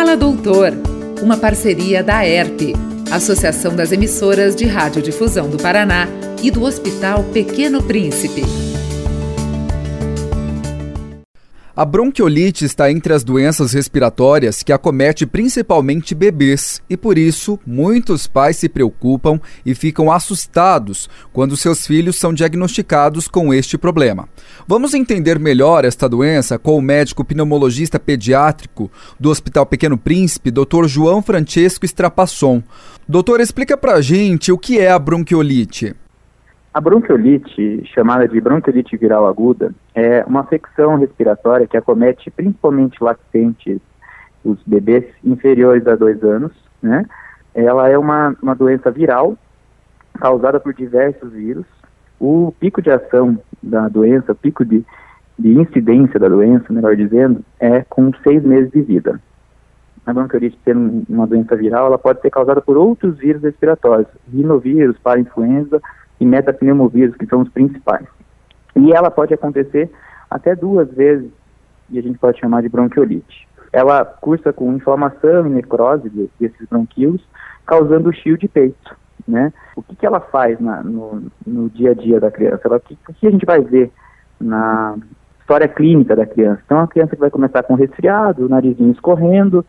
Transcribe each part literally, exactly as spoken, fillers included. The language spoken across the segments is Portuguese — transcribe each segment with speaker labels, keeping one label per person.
Speaker 1: Fala Doutor, uma parceria da A E R P, Associação das Emissoras de Radiodifusão do Paraná, e do Hospital Pequeno Príncipe.
Speaker 2: A bronquiolite está entre as doenças respiratórias que acomete principalmente bebês e, por isso, muitos pais se preocupam e ficam assustados quando seus filhos são diagnosticados com este problema. Vamos entender melhor esta doença com o médico pneumologista pediátrico do Hospital Pequeno Príncipe, doutor João Francesco Strapasson. Doutor, explica pra gente o que é a bronquiolite.
Speaker 3: A bronquiolite, chamada de bronquiolite viral aguda, é uma afecção respiratória que acomete principalmente lactentes, os bebês inferiores a dois anos, né? Ela é uma, uma doença viral causada por diversos vírus. O pico de ação da doença, o pico de, de incidência da doença, melhor dizendo, é com seis meses de vida. A bronquiolite, sendo uma doença viral, ela pode ser causada por outros vírus respiratórios, rinovírus, parainfluenza e metapneumovírus, que são os principais. E ela pode acontecer até duas vezes, e a gente pode chamar de bronquiolite. Ela cursa com inflamação e necrose de, desses bronquíolos, causando chio de peito, né? O que, que ela faz na, no, no dia a dia da criança? Ela, o, que, o que a gente vai ver na história clínica da criança? Então, a criança que vai começar com resfriado, o narizinho escorrendo,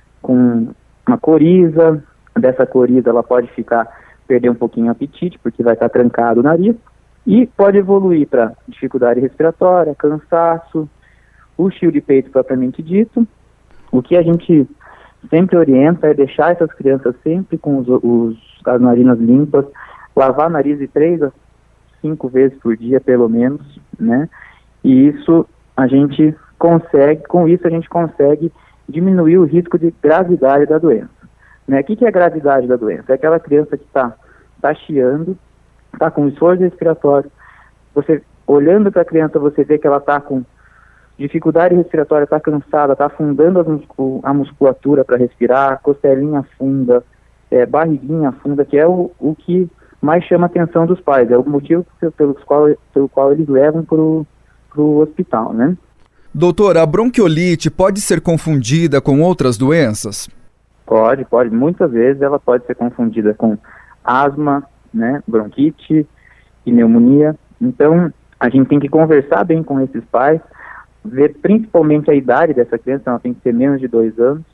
Speaker 3: com uma coriza. Dessa coriza ela pode ficar perder um pouquinho o apetite, porque vai estar trancado o nariz, e pode evoluir para dificuldade respiratória, cansaço, o chio de peito propriamente dito. O que a gente sempre orienta é deixar essas crianças sempre com os, os, as narinas limpas, lavar o nariz de três a cinco vezes por dia, pelo menos, né? E isso a gente consegue, com isso a gente consegue diminuir o risco de gravidade da doença. Né? O que, que é a gravidade da doença? É aquela criança que está tá chiando, está com esforço respiratório. Você, olhando para a criança, você vê que ela está com dificuldade respiratória, está cansada, está afundando a, muscul- a musculatura para respirar, costelinha afunda, é, barriguinha afunda, que é o, o que mais chama a atenção dos pais. É o motivo pelo qual, pelo qual eles levam para o hospital, né?
Speaker 2: Doutor, a bronquiolite pode ser confundida com outras doenças?
Speaker 3: Pode, pode. Muitas vezes ela pode ser confundida com asma, né, bronquite, pneumonia. Então, a gente tem que conversar bem com esses pais, ver principalmente a idade dessa criança, ela tem que ter menos de dois anos,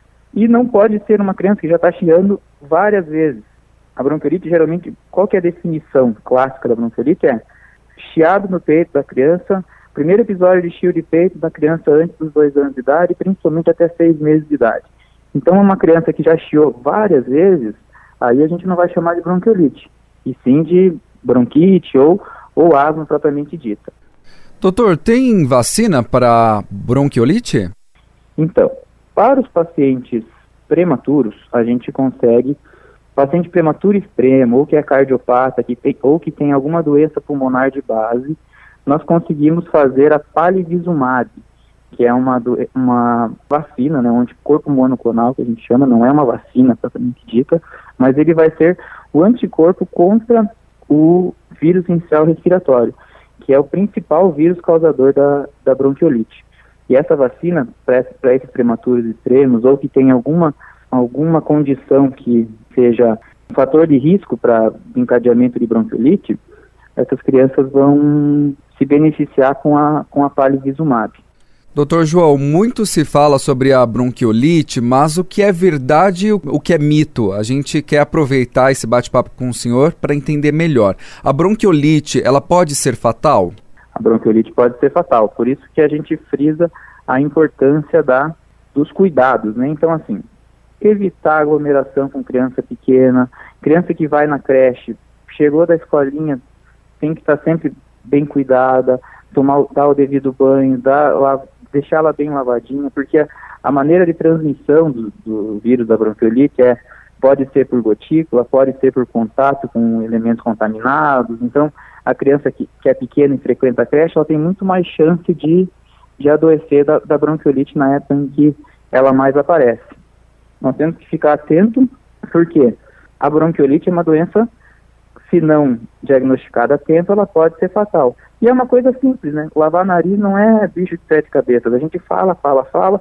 Speaker 3: e não pode ser uma criança que já está chiando várias vezes. A bronquiolite, geralmente, qual que é a definição clássica da bronquiolite? É chiado no peito da criança, primeiro episódio de chio de peito da criança antes dos dois anos de idade, principalmente até seis meses de idade. Então, uma criança que já chiou várias vezes, aí a gente não vai chamar de bronquiolite, e sim de bronquite ou, ou asma propriamente dita.
Speaker 2: Doutor, tem vacina para bronquiolite?
Speaker 3: Então, para os pacientes prematuros, a gente consegue, paciente prematuro extremo, ou que é cardiopata, que tem, ou que tem alguma doença pulmonar de base, nós conseguimos fazer a palivizumab, que é uma, uma vacina, né, um anticorpo monoclonal, que a gente chama, não é uma vacina propriamente dita, mas ele vai ser o anticorpo contra o vírus inicial respiratório, que é o principal vírus causador da, da bronquiolite. E essa vacina, para esses prematuros extremos, ou que tem alguma, alguma condição que seja um fator de risco para encadeamento de bronquiolite, essas crianças vão se beneficiar com a, com a palivizumab.
Speaker 2: Doutor João, muito se fala sobre a bronquiolite, mas o que é verdade e o que é mito? A gente quer aproveitar esse bate-papo com o senhor para entender melhor. A bronquiolite, ela pode ser fatal?
Speaker 3: A bronquiolite pode ser fatal, por isso que a gente frisa a importância da, dos cuidados, né? Então, assim, evitar aglomeração com criança pequena, criança que vai na creche, chegou da escolinha, tem que estar sempre bem cuidada, tomar, dar o devido banho, dar, lá, deixá-la bem lavadinha, porque a, a maneira de transmissão do, do vírus da bronquiolite é, pode ser por gotícula, pode ser por contato com elementos contaminados. Então, a criança que, que é pequena e frequenta a creche, ela tem muito mais chance de, de adoecer da, da bronquiolite na época em que ela mais aparece. Nós temos que ficar atento, porque a bronquiolite é uma doença, se não diagnosticada a tempo, ela pode ser fatal. E é uma coisa simples, né? Lavar nariz não é bicho de sete cabeças. A gente fala, fala, fala,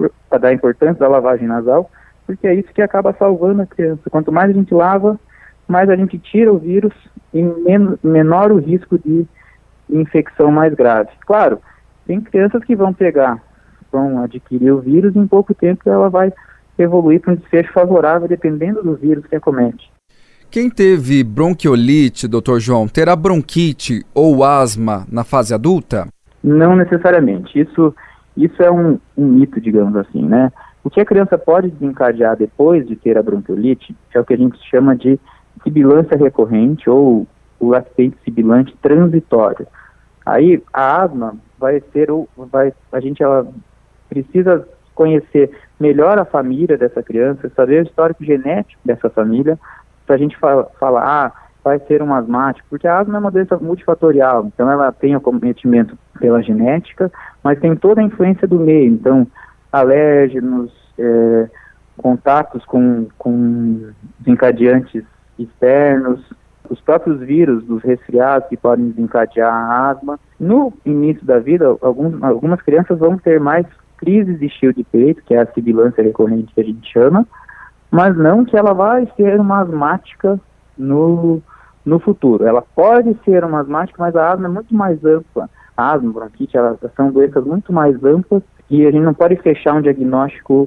Speaker 3: para dar importância da lavagem nasal, porque é isso que acaba salvando a criança. Quanto mais a gente lava, mais a gente tira o vírus e men- menor o risco de infecção mais grave. Claro, tem crianças que vão pegar, vão adquirir o vírus e em pouco tempo ela vai evoluir para um desfecho favorável, dependendo do vírus que acomete.
Speaker 2: Quem teve bronquiolite, doutor João, terá bronquite ou asma na fase adulta?
Speaker 3: Não necessariamente. Isso, isso é um, um mito, digamos assim, né? O que a criança pode desencadear depois de ter a bronquiolite é o que a gente chama de sibilância recorrente ou o lactente sibilante transitório. Aí a asma vai ser, vai, a gente ela precisa conhecer melhor a família dessa criança, saber o histórico genético dessa família, para a gente fala, falar, ah, vai ser um asmático, porque a asma é uma doença multifatorial, então ela tem acometimento pela genética, mas tem toda a influência do meio, então alérgenos, é, contatos com, com desencadeantes externos, os próprios vírus dos resfriados que podem desencadear a asma. No início da vida, alguns, algumas crianças vão ter mais crises de chio de peito, que é a sibilância recorrente que a gente chama, mas não que ela vai ser uma asmática no, no futuro. Ela pode ser uma asmática, mas a asma é muito mais ampla. A asma, bronquite, elas são doenças muito mais amplas e a gente não pode fechar um diagnóstico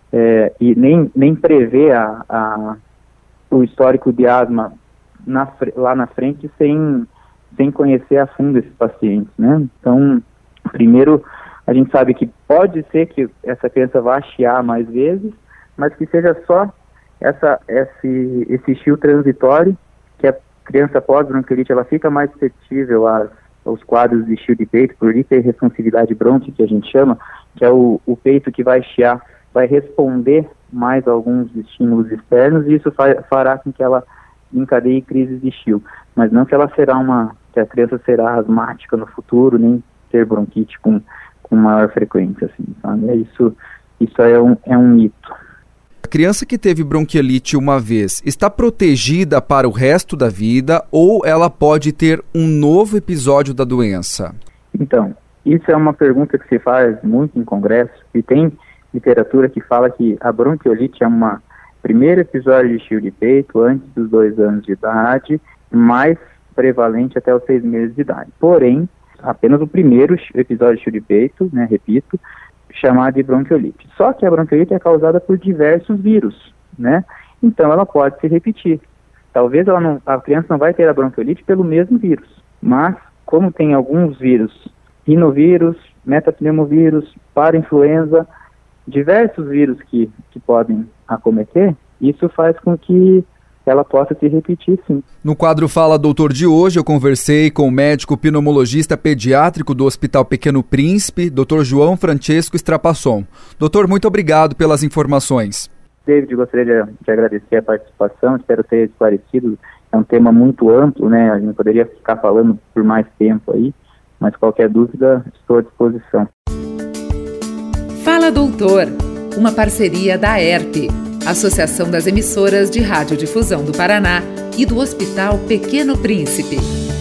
Speaker 3: é, e nem, nem prever a, a, o histórico de asma na, lá na frente sem, sem conhecer a fundo esses pacientes, né? Então, primeiro, a gente sabe que pode ser que essa criança vá chiar mais vezes, mas que seja só essa, esse, esse chio transitório, que a criança pós-bronquiolite ela fica mais suscetível às, aos quadros de chio de peito, por hiperresponsividade brônquica, que a gente chama, que é o, o peito que vai chiar, vai responder mais a alguns estímulos externos, e isso fa- fará com que ela encadeie crises de chio, mas não que ela será uma, que a criança será asmática no futuro, nem ter bronquite com, com maior frequência, assim, sabe? É isso, isso é um, é um mito.
Speaker 2: A criança que teve bronquiolite uma vez está protegida para o resto da vida ou ela pode ter um novo episódio da doença?
Speaker 3: Então, isso é uma pergunta que se faz muito em congresso e tem literatura que fala que a bronquiolite é uma primeiro episódio de chio de peito antes dos dois anos de idade, mais prevalente até os seis meses de idade. Porém, apenas o primeiro episódio de chio de peito, né, repito, chamado de bronquiolite. Só que a bronquiolite é causada por diversos vírus, né? Então ela pode se repetir. Talvez ela não, a criança não vai ter a bronquiolite pelo mesmo vírus, mas como tem alguns vírus, rinovírus, metapneumovírus, parainfluenza, diversos vírus que, que podem acometer, isso faz com que ela possa se repetir, sim.
Speaker 2: No quadro Fala Doutor de hoje, eu conversei com o médico pneumologista pediátrico do Hospital Pequeno Príncipe, doutor João Francesco Strapasson. Doutor, muito obrigado pelas informações.
Speaker 3: David, gostaria de, de agradecer a participação, espero ter esclarecido. É um tema muito amplo, né? A gente poderia ficar falando por mais tempo aí, mas qualquer dúvida, estou à disposição.
Speaker 1: Fala Doutor, uma parceria da E R P, Associação das Emissoras de Radiodifusão do Paraná, e do Hospital Pequeno Príncipe.